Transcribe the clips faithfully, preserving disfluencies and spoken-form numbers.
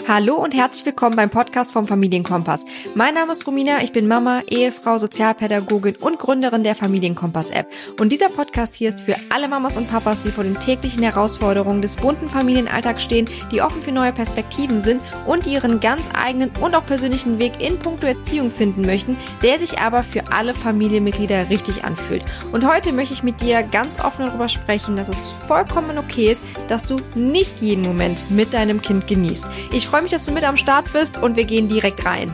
Hallo und herzlich willkommen beim Podcast vom Familienkompass. Mein Name ist Romina, ich bin Mama, Ehefrau, Sozialpädagogin und Gründerin der Familienkompass-App. Und dieser Podcast hier ist für alle Mamas und Papas, die vor den täglichen Herausforderungen des bunten Familienalltags stehen, die offen für neue Perspektiven sind und die ihren ganz eigenen und auch persönlichen Weg in puncto Erziehung finden möchten, der sich aber für alle Familienmitglieder richtig anfühlt. Und heute möchte ich mit dir ganz offen darüber sprechen, dass es vollkommen okay ist, dass du nicht jeden Moment mit deinem Kind genießt. Ich freue mich, dass du mit am Start bist und wir gehen direkt rein.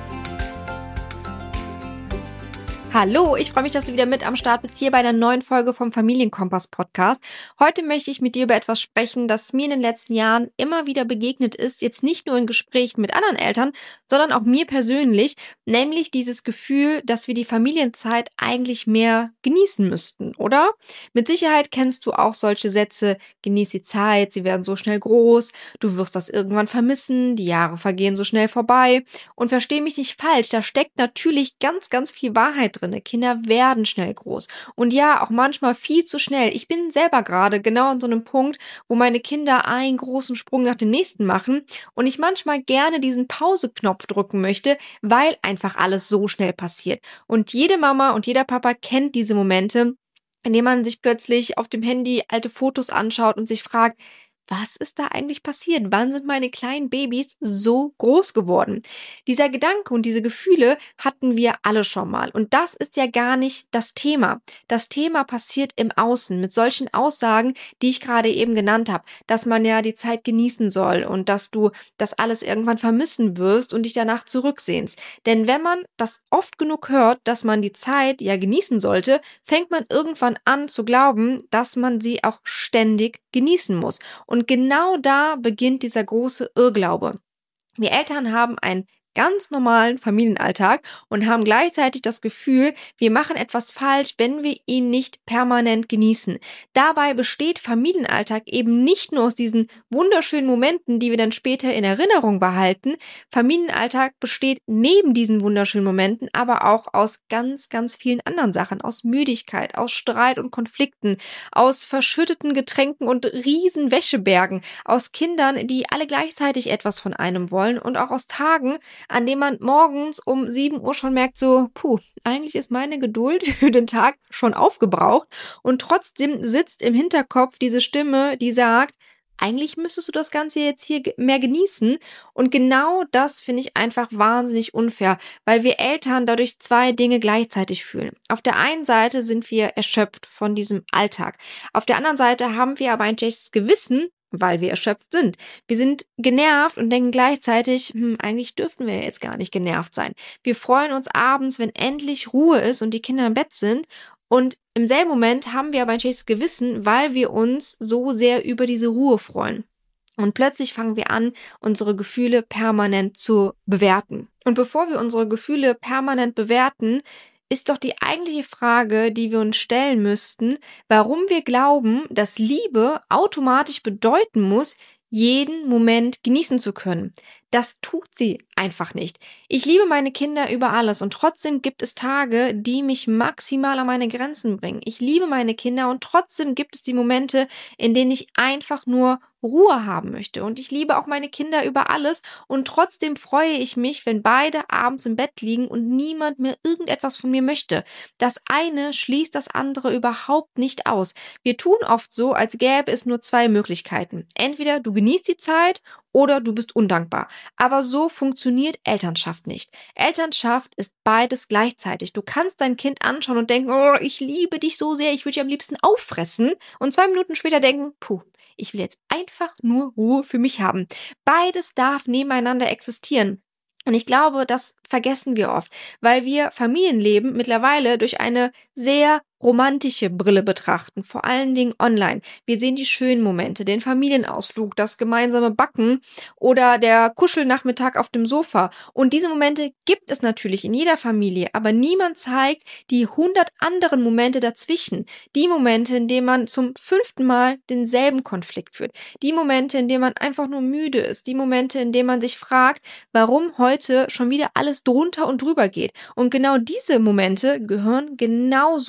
Hallo, ich freue mich, dass du wieder mit am Start bist hier bei einer neuen Folge vom Familienkompass-Podcast. Heute möchte ich mit dir über etwas sprechen, das mir in den letzten Jahren immer wieder begegnet ist, jetzt nicht nur in Gesprächen mit anderen Eltern, sondern auch mir persönlich, nämlich dieses Gefühl, dass wir die Familienzeit eigentlich mehr genießen müssten, oder? Mit Sicherheit kennst du auch solche Sätze: Genieß die Zeit, sie werden so schnell groß, du wirst das irgendwann vermissen, die Jahre vergehen so schnell vorbei. Und versteh mich nicht falsch, da steckt natürlich ganz, ganz viel Wahrheit drin. Kinder werden schnell groß. Und ja, auch manchmal viel zu schnell. Ich bin selber gerade genau an so einem Punkt, wo meine Kinder einen großen Sprung nach dem nächsten machen und ich manchmal gerne diesen Pause-Knopf drücken möchte, weil einfach alles so schnell passiert. Und jede Mama und jeder Papa kennt diese Momente, in denen man sich plötzlich auf dem Handy alte Fotos anschaut und sich fragt: Was ist da eigentlich passiert? Wann sind meine kleinen Babys so groß geworden? Dieser Gedanke und diese Gefühle hatten wir alle schon mal. Und das ist ja gar nicht das Thema. Das Thema passiert im Außen mit solchen Aussagen, die ich gerade eben genannt habe, dass man ja die Zeit genießen soll und dass du das alles irgendwann vermissen wirst und dich danach zurücksehnst. Denn wenn man das oft genug hört, dass man die Zeit ja genießen sollte, fängt man irgendwann an zu glauben, dass man sie auch ständig genießen muss. Und genau da beginnt dieser große Irrglaube. Wir Eltern haben einen ganz normalen Familienalltag und haben gleichzeitig das Gefühl, wir machen etwas falsch, wenn wir ihn nicht permanent genießen. Dabei besteht Familienalltag eben nicht nur aus diesen wunderschönen Momenten, die wir dann später in Erinnerung behalten. Familienalltag besteht neben diesen wunderschönen Momenten aber auch aus ganz, ganz vielen anderen Sachen. Aus Müdigkeit, aus Streit und Konflikten, aus verschütteten Getränken und riesen Wäschebergen, aus Kindern, die alle gleichzeitig etwas von einem wollen und auch aus Tagen, an dem man morgens um sieben Uhr schon merkt, so, puh, eigentlich ist meine Geduld für den Tag schon aufgebraucht und trotzdem sitzt im Hinterkopf diese Stimme, die sagt, eigentlich müsstest du das Ganze jetzt hier mehr genießen. Und genau das finde ich einfach wahnsinnig unfair, weil wir Eltern dadurch zwei Dinge gleichzeitig fühlen. Auf der einen Seite sind wir erschöpft von diesem Alltag. Auf der anderen Seite haben wir aber ein schlechtes Gewissen, weil wir erschöpft sind. Wir sind genervt und denken gleichzeitig, hm, eigentlich dürften wir jetzt gar nicht genervt sein. Wir freuen uns abends, wenn endlich Ruhe ist und die Kinder im Bett sind. Und im selben Moment haben wir aber ein schlechtes Gewissen, weil wir uns so sehr über diese Ruhe freuen. Und plötzlich fangen wir an, unsere Gefühle permanent zu bewerten. Und bevor wir unsere Gefühle permanent bewerten, ist doch die eigentliche Frage, die wir uns stellen müssten, warum wir glauben, dass Liebe automatisch bedeuten muss, jeden Moment genießen zu können. Das tut sie einfach nicht. Ich liebe meine Kinder über alles und trotzdem gibt es Tage, die mich maximal an meine Grenzen bringen. Ich liebe meine Kinder und trotzdem gibt es die Momente, in denen ich einfach nur Ruhe haben möchte. Und ich liebe auch meine Kinder über alles und trotzdem freue ich mich, wenn beide abends im Bett liegen und niemand mehr irgendetwas von mir möchte. Das eine schließt das andere überhaupt nicht aus. Wir tun oft so, als gäbe es nur zwei Möglichkeiten. Entweder du genießt die Zeit oder du bist undankbar. Aber so funktioniert Elternschaft nicht. Elternschaft ist beides gleichzeitig. Du kannst dein Kind anschauen und denken, oh, ich liebe dich so sehr, ich würde dich am liebsten auffressen. Und zwei Minuten später denken, puh, ich will jetzt einfach nur Ruhe für mich haben. Beides darf nebeneinander existieren. Und ich glaube, das vergessen wir oft, weil wir Familienleben mittlerweile durch eine sehr romantische Brille betrachten, vor allen Dingen online. Wir sehen die schönen Momente, den Familienausflug, das gemeinsame Backen oder der Kuschelnachmittag auf dem Sofa. Und diese Momente gibt es natürlich in jeder Familie, aber niemand zeigt die hundert anderen Momente dazwischen. Die Momente, in denen man zum fünften Mal denselben Konflikt führt. Die Momente, in denen man einfach nur müde ist. Die Momente, in denen man sich fragt, warum heute schon wieder alles drunter und drüber geht. Und genau diese Momente gehören genauso mit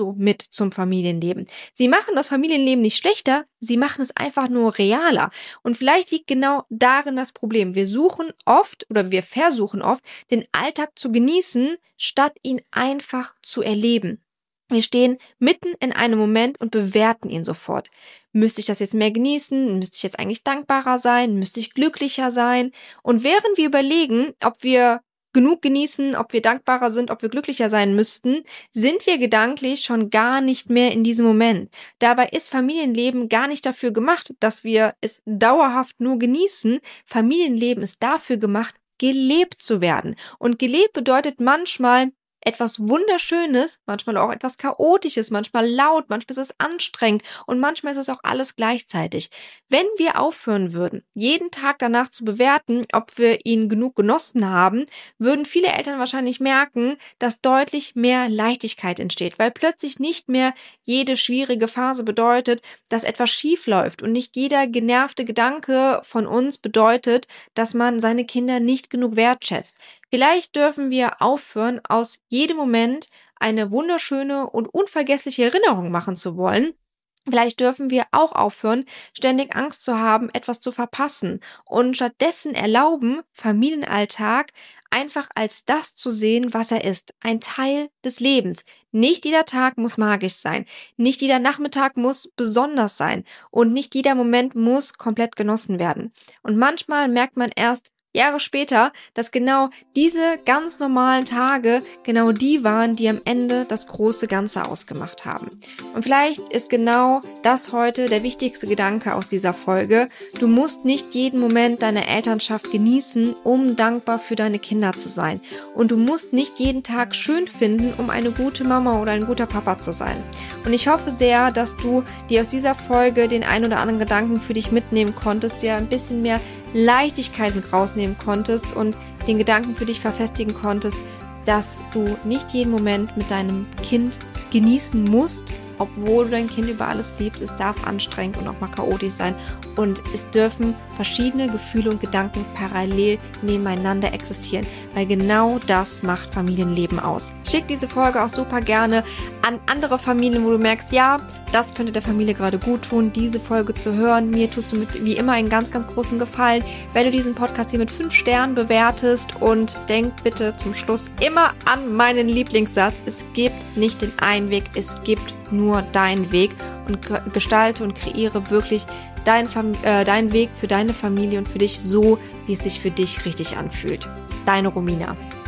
Mehrwert zum Familienleben. Sie machen das Familienleben nicht schlechter, sie machen es einfach nur realer. Und vielleicht liegt genau darin das Problem. Wir suchen oft oder wir versuchen oft, den Alltag zu genießen, statt ihn einfach zu erleben. Wir stehen mitten in einem Moment und bewerten ihn sofort. Müsste ich das jetzt mehr genießen? Müsste ich jetzt eigentlich dankbarer sein? Müsste ich glücklicher sein? Und während wir überlegen, ob wir genug genießen, ob wir dankbarer sind, ob wir glücklicher sein müssten, sind wir gedanklich schon gar nicht mehr in diesem Moment. Dabei ist Familienleben gar nicht dafür gemacht, dass wir es dauerhaft nur genießen. Familienleben ist dafür gemacht, gelebt zu werden. Und gelebt bedeutet manchmal etwas Wunderschönes, manchmal auch etwas Chaotisches, manchmal laut, manchmal ist es anstrengend und manchmal ist es auch alles gleichzeitig. Wenn wir aufhören würden, jeden Tag danach zu bewerten, ob wir ihn genug genossen haben, würden viele Eltern wahrscheinlich merken, dass deutlich mehr Leichtigkeit entsteht, weil plötzlich nicht mehr jede schwierige Phase bedeutet, dass etwas schief läuft und nicht jeder genervte Gedanke von uns bedeutet, dass man seine Kinder nicht genug wertschätzt. Vielleicht dürfen wir aufhören, aus jedem Moment eine wunderschöne und unvergessliche Erinnerung machen zu wollen. Vielleicht dürfen wir auch aufhören, ständig Angst zu haben, etwas zu verpassen und stattdessen erlauben, Familienalltag einfach als das zu sehen, was er ist. Ein Teil des Lebens. Nicht jeder Tag muss magisch sein. Nicht jeder Nachmittag muss besonders sein. Und nicht jeder Moment muss komplett genossen werden. Und manchmal merkt man erst Jahre später, dass genau diese ganz normalen Tage genau die waren, die am Ende das große Ganze ausgemacht haben. Und vielleicht ist genau das heute der wichtigste Gedanke aus dieser Folge. Du musst nicht jeden Moment deiner Elternschaft genießen, um dankbar für deine Kinder zu sein. Und du musst nicht jeden Tag schön finden, um eine gute Mama oder ein guter Papa zu sein. Und ich hoffe sehr, dass du dir aus dieser Folge den ein oder anderen Gedanken für dich mitnehmen konntest, dir ein bisschen mehr Leichtigkeit mit rausnehmen konntest und den Gedanken für dich verfestigen konntest, dass du nicht jeden Moment mit deinem Kind genießen musst, obwohl du dein Kind über alles liebst. Es darf anstrengend und auch mal chaotisch sein und es dürfen verschiedene Gefühle und Gedanken parallel nebeneinander existieren, weil genau das macht Familienleben aus. Schick diese Folge auch super gerne an andere Familien, wo du merkst, ja, das könnte der Familie gerade gut tun, diese Folge zu hören. Mir tust du mit, wie immer einen ganz, ganz großen Gefallen, wenn du diesen Podcast hier mit fünf Sternen bewertest und denk bitte zum Schluss immer an meinen Lieblingssatz. Es gibt nicht den einen Weg, es gibt nur deinen Weg und gestalte und kreiere wirklich dein, äh, deinen Weg für deine Familie und für dich so, wie es sich für dich richtig anfühlt. Deine Romina.